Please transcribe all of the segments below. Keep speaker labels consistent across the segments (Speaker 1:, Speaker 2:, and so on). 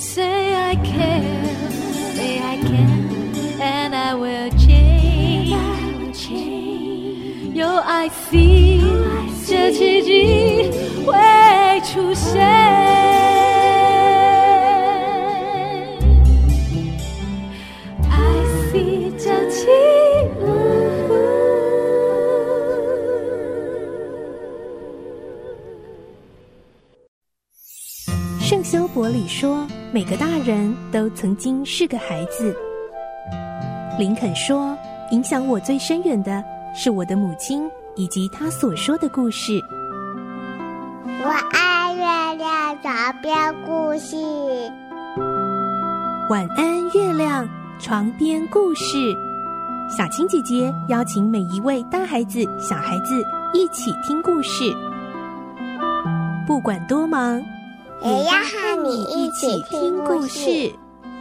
Speaker 1: Say I care, say I can, and I will change.有爱 see 这奇迹会出现。I see 这奇迹。
Speaker 2: 圣修伯里说，每个大人都曾经是个孩子。林肯说，影响我最深远的是我的母亲以及她所说的故事。
Speaker 3: 我爱月亮床边故事。
Speaker 2: 晚安，月亮床边故事。小青姐姐邀请每一位大孩子、小孩子一起听故事，不管多忙，
Speaker 3: 也要和你一起听故事。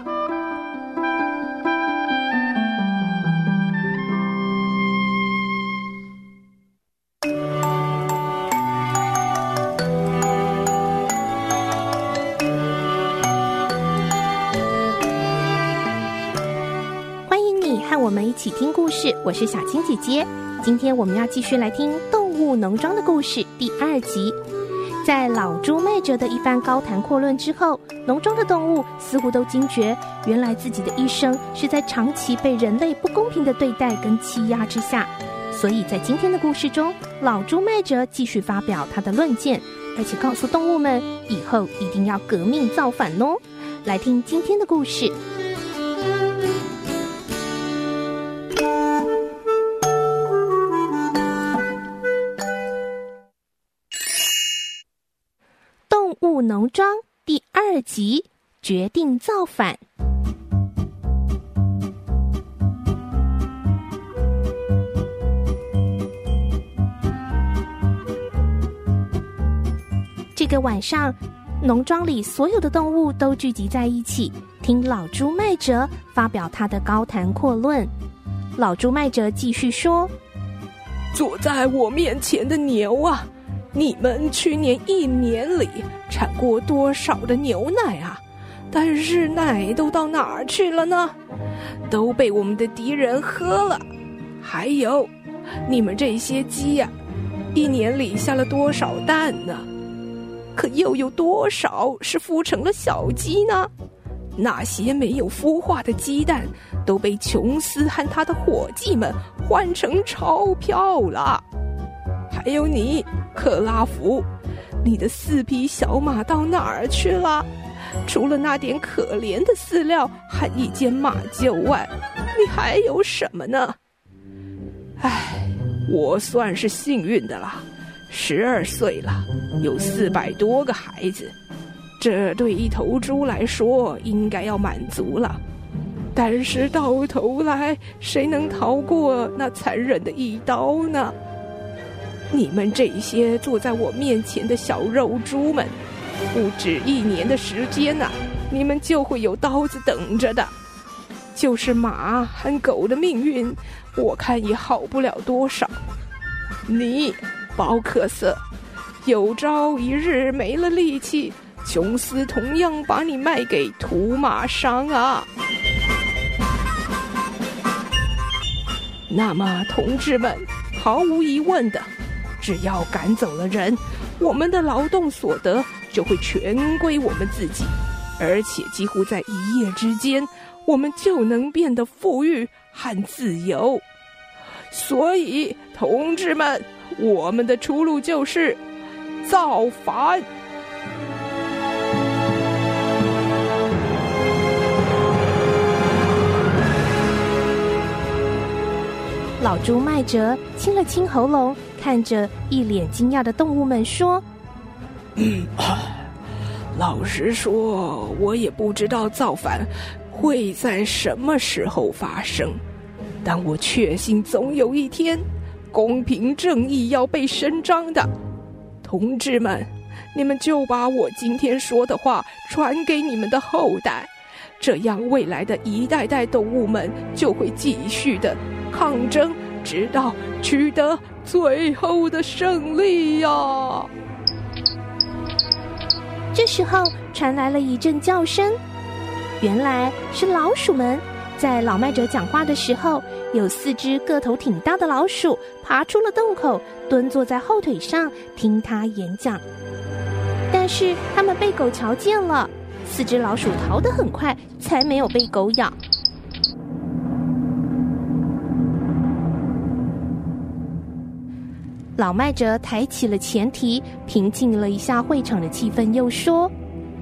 Speaker 2: 欢迎你和我们一起听故事，我是小青姐姐。今天我们要继续来听《动物农庄》的故事第2集。在老猪麦哲的一番高谈阔论之后，农庄的动物似乎都惊觉，原来自己的一生是在长期被人类不公平的对待跟欺压之下。所以在今天的故事中，老猪麦哲继续发表他的论剑，而且告诉动物们以后一定要革命造反哦。来听今天的故事。动物农庄第2集，决定造反。这个晚上，农庄里所有的动物都聚集在一起，听老猪麦哲发表他的高谈阔论。老猪麦哲继续说：
Speaker 4: 坐在我面前的牛啊，你们去年1年里产过多少的牛奶啊？但是奶都到哪儿去了呢？都被我们的敌人喝了。还有，你们这些鸡呀，1年里下了多少蛋呢？可又有多少是孵成了小鸡呢？那些没有孵化的鸡蛋都被琼斯和他的伙计们换成钞票了。还有你，克拉夫，你的4匹小马到哪儿去了？除了那点可怜的饲料和1件马厩外，你还有什么呢？唉，我算是幸运的了，12岁了，有400多个孩子，这对一头猪来说应该要满足了。但是到头来，谁能逃过那残忍的一刀呢？你们这些坐在我面前的小肉猪们，不止1年的时间啊，你们就会有刀子等着的。就是马和狗的命运，我看也好不了多少。你，包克瑟，有朝一日没了力气，琼斯同样把你卖给土马商啊。那么同志们，毫无疑问的，只要赶走了人，我们的劳动所得就会全归我们自己，而且几乎在一夜之间，我们就能变得富裕和自由。所以同志们，我们的出路就是造反。
Speaker 2: 老猪麦哲清了清喉咙，看着一脸惊讶的动物们说：
Speaker 4: 老实说，我也不知道造反会在什么时候发生，但我确信总有一天，公平正义要被伸张的。同志们，你们就把我今天说的话传给你们的后代，这样未来的一代代动物们就会继续的抗争，直到取得最后的胜利呀！
Speaker 2: 这时候传来了一阵叫声，原来是老鼠们。在老麦哲讲话的时候，有4只个头挺大的老鼠爬出了洞口，蹲坐在后腿上听他演讲。但是他们被狗瞧见了，4只老鼠逃得很快，才没有被狗咬。老麦哲抬起了前蹄，平静了一下会场的气氛，又说：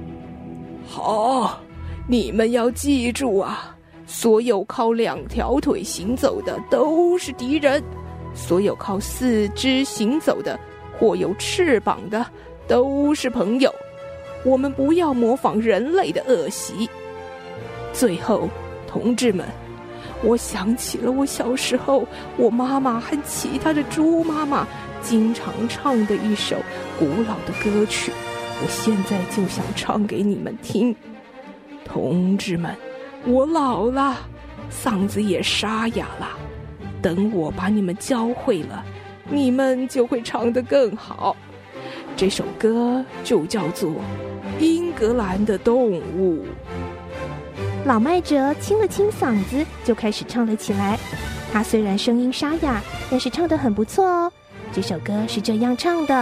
Speaker 4: 好，你们要记住啊，所有靠2条腿行走的都是敌人，所有靠4肢行走的或有翅膀的都是朋友。我们不要模仿人类的恶习。最后，同志们，我想起了我小时候，我妈妈和其他的猪妈妈经常唱的一首古老的歌曲，我现在就想唱给你们听。同志们，我老了，嗓子也沙哑了，等我把你们教会了，你们就会唱得更好。这首歌就叫做《英格兰的动物》。
Speaker 2: 老麦哲清了清嗓子，就开始唱了起来。他虽然声音沙哑，但是唱得很不错哦。这首歌是这样唱的：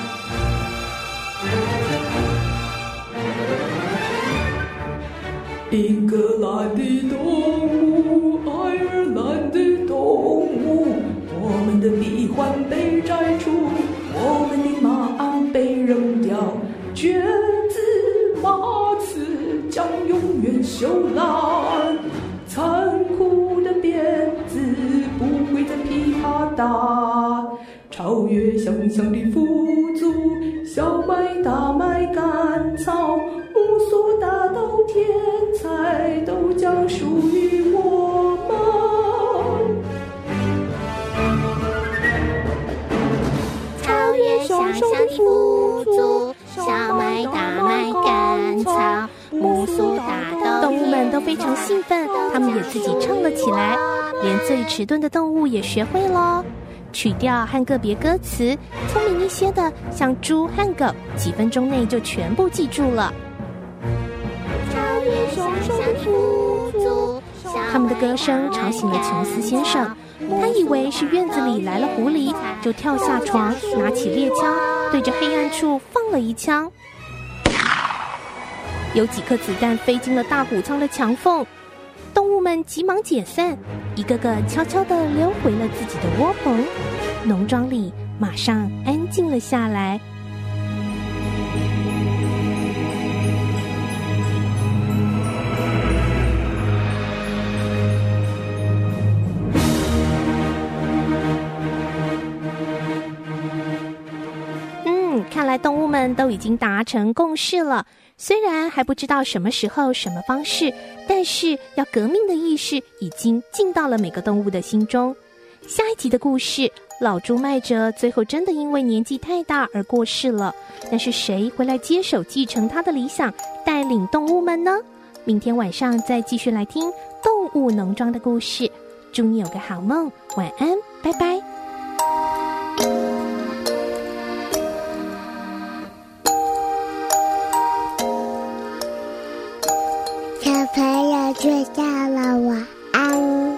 Speaker 4: 英格兰的动物，爱尔兰的动物，我们的臂环被摘除，我们的马鞍被扔掉，橛子马刺将永远锈烂，残酷的鞭子不会再噼啪打，超越想象的富足，小麦大麦甘草，木薯大豆甜菜都将属于我们。
Speaker 3: 超越想象的富足，小麦大麦甘草，木薯大豆。
Speaker 2: 动物们都非常兴奋，他们也自己唱了起来，连最迟钝的动物也学会咯。曲调和个别歌词，聪明一些的，像猪和狗，几分钟内就全部记住了。
Speaker 3: 超越想象的富足，
Speaker 2: 他们的歌声吵醒了琼斯先生，他以为是院子里来了狐狸，就跳下床，拿起猎枪，对着黑暗处放了一枪。有几颗子弹飞进了大谷仓的墙缝，动物们急忙解散，一个个悄悄地溜回了自己的窝棚。农庄里马上安静了下来。看来动物们都已经达成共识了，虽然还不知道什么时候什么方式，但是要革命的意识已经进到了每个动物的心中。下一集的故事，老猪麦哲最后真的因为年纪太大而过世了，但是谁会来接手继承他的理想，带领动物们呢？明天晚上再继续来听动物农庄的故事。祝你有个好梦，晚安，拜拜。
Speaker 3: 小朋友睡觉了，晚安。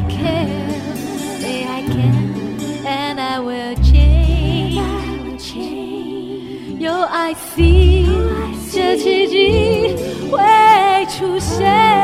Speaker 1: care. Say I can, and I will change.有爱 see 这奇迹会出现。